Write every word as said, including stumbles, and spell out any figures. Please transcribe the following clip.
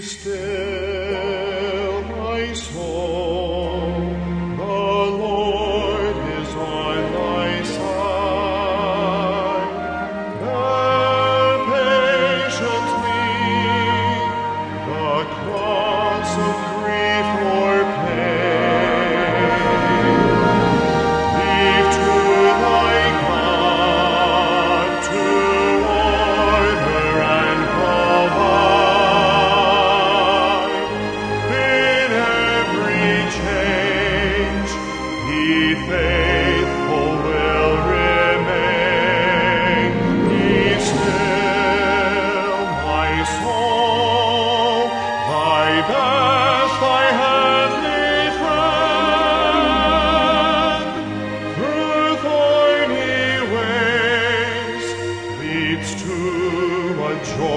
still, my soul, the Lord is on thy side. Bear patiently the cross of grief or pain. Leave to thy God to order and provide. In every change, He faithful will remain. Be still, my soul, thy best, thy heavenly friend, through thorny ways leads to a joy